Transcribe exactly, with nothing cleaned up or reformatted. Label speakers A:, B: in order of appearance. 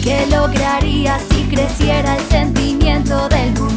A: ¿Qué lograría si creciera el sentimiento del mundo?